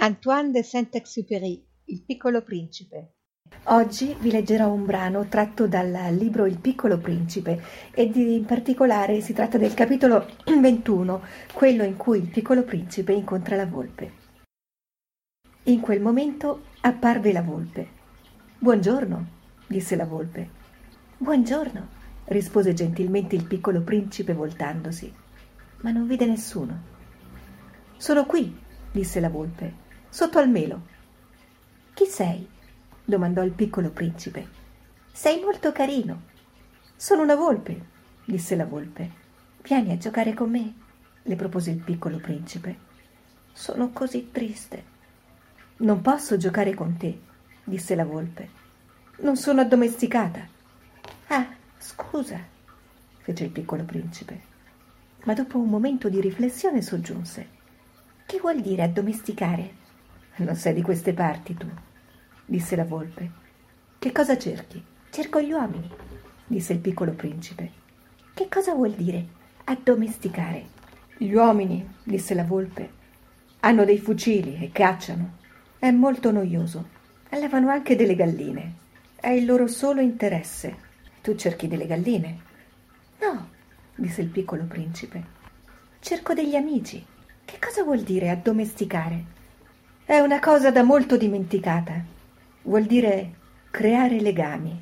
Antoine de Saint-Exupéry, Il piccolo principe. Oggi vi leggerò un brano tratto dal libro Il piccolo principe in particolare si tratta del capitolo 21, quello in cui il piccolo principe incontra la volpe. In quel momento apparve la volpe. «Buongiorno», disse la volpe. «Buongiorno», rispose gentilmente il piccolo principe voltandosi, ma non vide nessuno. «Sono qui», disse la volpe, «sotto al melo». «Chi sei?» domandò il piccolo principe. «Sei molto carino». «Sono una volpe», disse la volpe. «Vieni a giocare con me?» le propose il piccolo principe. «Sono così triste». «Non posso giocare con te», disse la volpe. «Non sono addomesticata». «Ah, scusa», fece il piccolo principe. Ma dopo un momento di riflessione soggiunse: «Che vuol dire addomesticare?» «Non sei di queste parti tu», disse la volpe. «Che cosa cerchi?» «Cerco gli uomini», disse il piccolo principe. «Che cosa vuol dire addomesticare?» «Gli uomini», disse la volpe, «hanno dei fucili e cacciano. È molto noioso. Allevano anche delle galline. È il loro solo interesse. Tu cerchi delle galline?» «No», disse il piccolo principe. «Cerco degli amici. Che cosa vuol dire addomesticare?» «È una cosa da molto dimenticata. Vuol dire creare legami».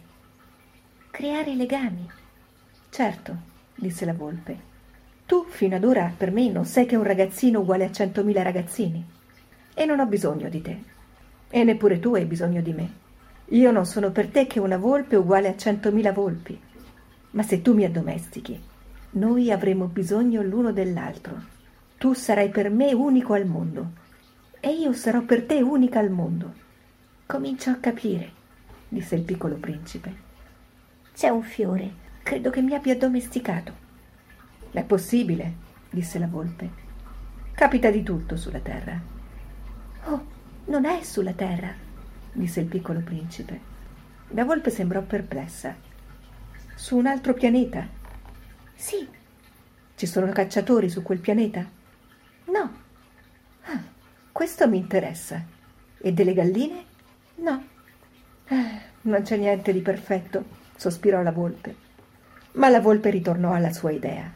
«Creare legami?» «Certo», disse la volpe. «Tu fino ad ora per me non sei che un ragazzino uguale a 100.000 ragazzini. E non ho bisogno di te. E neppure tu hai bisogno di me. Io non sono per te che una volpe uguale a 100.000 volpi. Ma se tu mi addomestichi, noi avremo bisogno l'uno dell'altro. Tu sarai per me unico al mondo. E io sarò per te unica al mondo. Comincio a capire», disse il piccolo principe. «C'è un fiore, credo che mi abbia addomesticato». «È possibile», disse la volpe. «Capita di tutto sulla terra». «Oh, non è sulla terra», disse il piccolo principe. La volpe sembrò perplessa. «Su un altro pianeta?» «Sì». «Ci sono cacciatori su quel pianeta?» «No». «Ah, questo mi interessa. E delle galline?» «No». «Non c'è niente di perfetto», sospirò la volpe. Ma la volpe ritornò alla sua idea.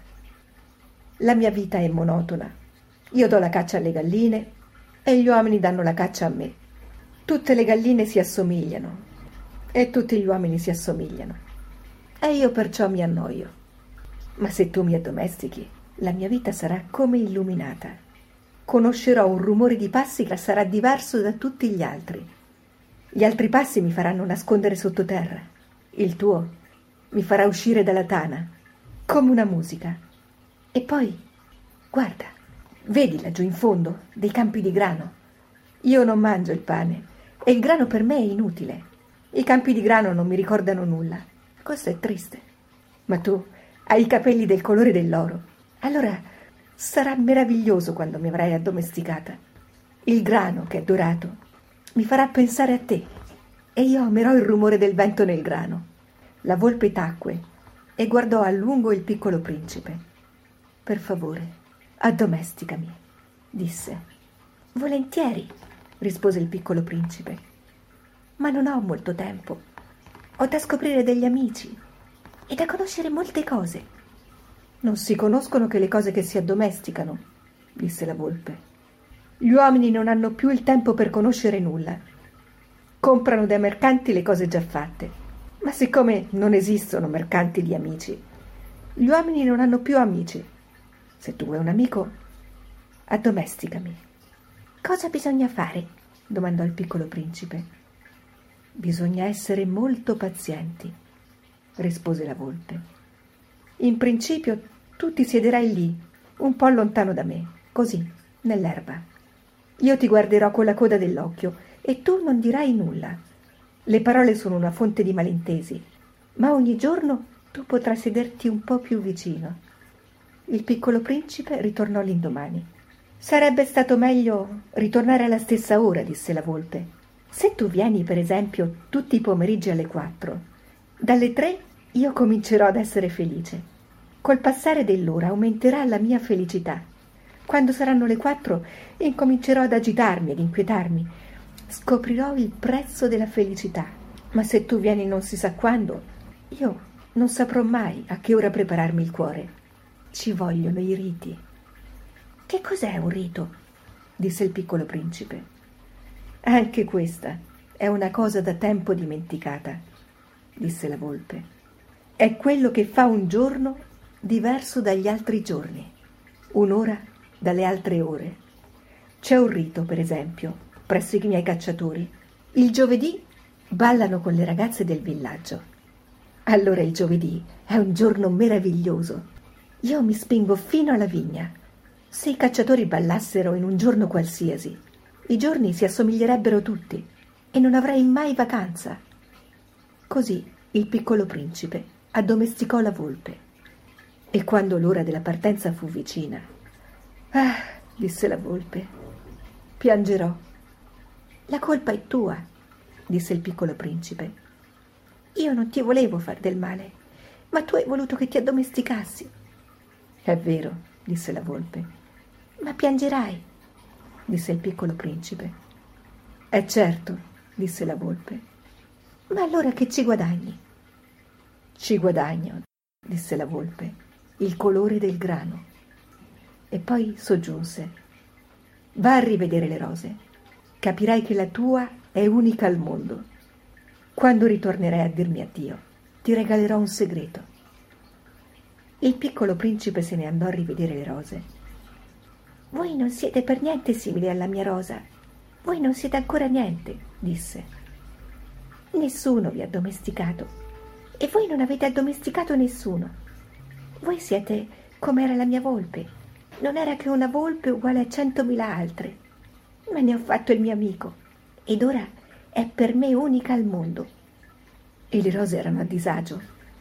«La mia vita è monotona. Io do la caccia alle galline e gli uomini danno la caccia a me. Tutte le galline si assomigliano e tutti gli uomini si assomigliano. E io perciò mi annoio. Ma se tu mi addomestichi, la mia vita sarà come illuminata. Conoscerò un rumore di passi che sarà diverso da tutti gli altri. Gli altri passi mi faranno nascondere sottoterra. Il tuo mi farà uscire dalla tana, come una musica. E poi, guarda, vedi laggiù in fondo dei campi di grano. Io non mangio il pane e il grano per me è inutile. I campi di grano non mi ricordano nulla. Questo è triste. Ma tu hai i capelli del colore dell'oro. Allora sarà meraviglioso quando mi avrai addomesticata. Il grano che è dorato mi farà pensare a te e io amerò il rumore del vento nel grano». La volpe tacque e guardò a lungo il piccolo principe. «Per favore, addomesticami», disse. «Volentieri», rispose il piccolo principe. «Ma non ho molto tempo. Ho da scoprire degli amici e da conoscere molte cose». «Non si conoscono che le cose che si addomesticano», disse la volpe. «Gli uomini non hanno più il tempo per conoscere nulla. Comprano dai mercanti le cose già fatte. Ma siccome non esistono mercanti di amici, gli uomini non hanno più amici. Se tu vuoi un amico, addomesticami». «Cosa bisogna fare?» domandò il piccolo principe. «Bisogna essere molto pazienti», rispose la volpe. «In principio tu ti siederai lì, un po' lontano da me, così, nell'erba. Io ti guarderò con la coda dell'occhio e tu non dirai nulla. Le parole sono una fonte di malintesi, ma ogni giorno tu potrai sederti un po' più vicino». Il piccolo principe ritornò l'indomani. «Sarebbe stato meglio ritornare alla stessa ora», disse la volpe. «Se tu vieni, per esempio, tutti i pomeriggi alle 4, dalle 3 io comincerò ad essere felice. Col passare dell'ora aumenterà la mia felicità. Quando saranno le 4 incomincerò ad agitarmi, ad inquietarmi. Scoprirò il prezzo della felicità. Ma se tu vieni non si sa quando, io non saprò mai a che ora prepararmi il cuore. Ci vogliono i riti. Che cos'è un rito? Disse il piccolo principe. Anche questa è una cosa da tempo dimenticata, disse la volpe. È quello che fa un giorno diverso dagli altri giorni, un'ora dalle altre ore. C'è un rito, per esempio, presso i miei cacciatori. Il giovedì ballano con le ragazze del villaggio. Allora il giovedì è un giorno meraviglioso. Io mi spingo fino alla vigna. Se i cacciatori ballassero in un giorno qualsiasi, i giorni si assomiglierebbero tutti e non avrei mai vacanza. Così il piccolo principe addomesticò la volpe. E quando l'ora della partenza fu vicina, «Ah», disse la volpe, «piangerò». «La colpa è tua», disse il piccolo principe. «Io non ti volevo far del male, ma tu hai voluto che ti addomesticassi». «È vero», disse la volpe. «Ma piangerai», disse il piccolo principe. «È certo», disse la volpe. «Ma allora che ci guadagni?» «Ci guadagno», disse la volpe, «il colore del grano». E poi soggiunse: «Va a rivedere le rose. Capirai che la tua è unica al mondo. Quando ritornerai a dirmi addio, ti regalerò un segreto». Il piccolo principe se ne andò a rivedere le rose. «Voi non siete per niente simili alla mia rosa. Voi non siete ancora niente», disse. «Nessuno vi ha addomesticato e voi non avete addomesticato nessuno. Voi siete come era la mia volpe. Non era che una volpe uguale a 100.000 altre, ma ne ho fatto il mio amico ed ora è per me unica al mondo». E le rose erano a disagio.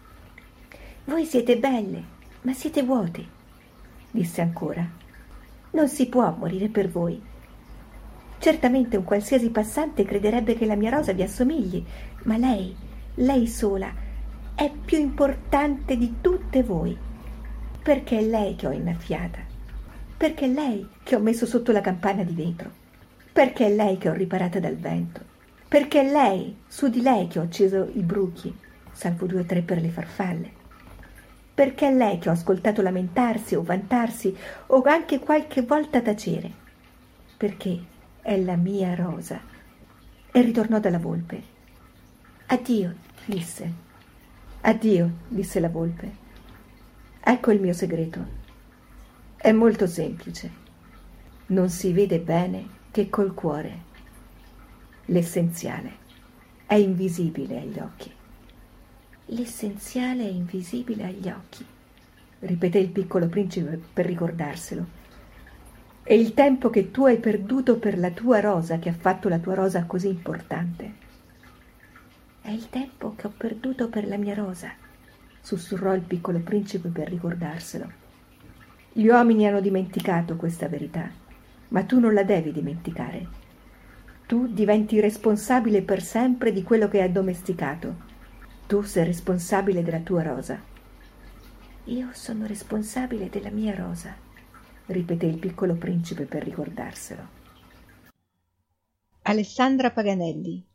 «Voi siete belle, ma siete vuote», disse ancora. «Non si può morire per voi. Certamente un qualsiasi passante crederebbe che la mia rosa vi assomigli, ma lei sola, è più importante di tutte voi, perché è lei che ho innaffiata, perché è lei che ho messo sotto la campana di vetro, perché è lei che ho riparata dal vento, perché è lei, su di lei che ho acceso i bruchi, salvo 2 o 3 per le farfalle, perché è lei che ho ascoltato lamentarsi o vantarsi o anche qualche volta tacere, perché è la mia rosa». E ritornò dalla volpe. «Addio», disse. «Addio», disse la volpe. «Ecco il mio segreto. È molto semplice. Non si vede bene che col cuore. L'essenziale è invisibile agli occhi». «L'essenziale è invisibile agli occhi», ripeté il piccolo principe per ricordarselo. «È il tempo che tu hai perduto per la tua rosa che ha fatto la tua rosa così importante». «È il tempo che ho perduto per la mia rosa», sussurrò il piccolo principe per ricordarselo. «Gli uomini hanno dimenticato questa verità, ma tu non la devi dimenticare. Tu diventi responsabile per sempre di quello che hai addomesticato. Tu sei responsabile della tua rosa». «Io sono responsabile della mia rosa», ripeté il piccolo principe per ricordarselo. Alessandra Paganelli,